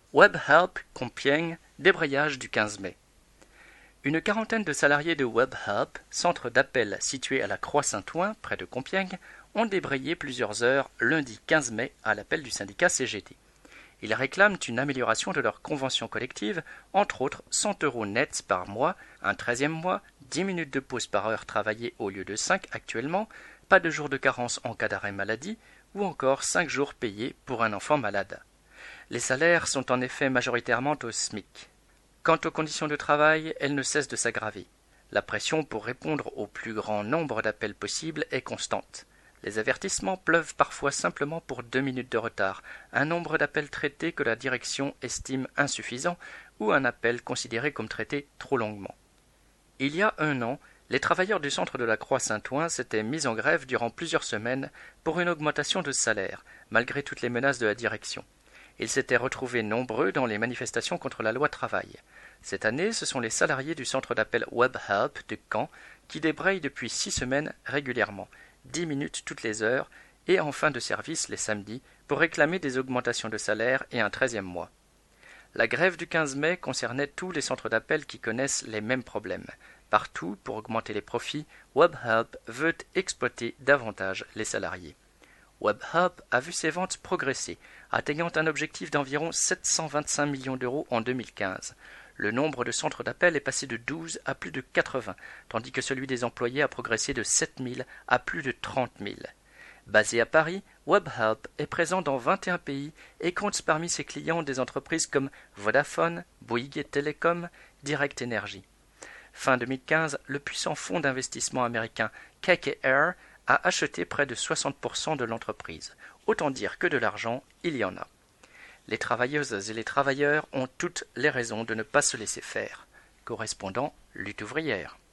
Webhelp Compiègne, débrayage du 15 mai. Une quarantaine de salariés de Webhelp, centre d'appel situé à la Croix-Saint-Ouen, près de Compiègne, ont débrayé plusieurs heures lundi 15 mai à l'appel du syndicat CGT. Ils réclament une amélioration de leur convention collective, entre autres 100 € nets par mois, un 13e mois, 10 minutes de pause par heure travaillée au lieu de 5 actuellement, pas de jour de carence en cas d'arrêt maladie, ou encore 5 jours payés pour un enfant malade. Les salaires sont en effet majoritairement au SMIC. Quant aux conditions de travail, elles ne cessent de s'aggraver. La pression pour répondre au plus grand nombre d'appels possible est constante. Les avertissements pleuvent parfois simplement pour 2 minutes de retard, un nombre d'appels traités que la direction estime insuffisant ou un appel considéré comme traité trop longuement. Il y a un an, les travailleurs du centre de la Croix-Saint-Ouen s'étaient mis en grève durant plusieurs semaines pour une augmentation de salaire, malgré toutes les menaces de la direction. Ils s'étaient retrouvés nombreux dans les manifestations contre la loi travail. Cette année, ce sont les salariés du centre d'appel Webhelp de Caen qui débrayent depuis 6 semaines régulièrement, 10 minutes toutes les heures et en fin de service les samedis pour réclamer des augmentations de salaire et un 13e mois. La grève du 15 mai concernait tous les centres d'appel qui connaissent les mêmes problèmes. Partout, pour augmenter les profits, Webhelp veut exploiter davantage les salariés. Webhelp a vu ses ventes progresser, atteignant un objectif d'environ 725 millions d'euros en 2015. Le nombre de centres d'appel est passé de 12 à plus de 80, tandis que celui des employés a progressé de 7 000 à plus de 30 000. Basé à Paris, Webhelp est présent dans 21 pays et compte parmi ses clients des entreprises comme Vodafone, Bouygues Telecom, Direct Energy. Fin 2015, le puissant fonds d'investissement américain KKR a acheté près de 60% de l'entreprise. Autant dire que de l'argent, il y en a. Les travailleuses et les travailleurs ont toutes les raisons de ne pas se laisser faire. Correspondant Lutte ouvrière.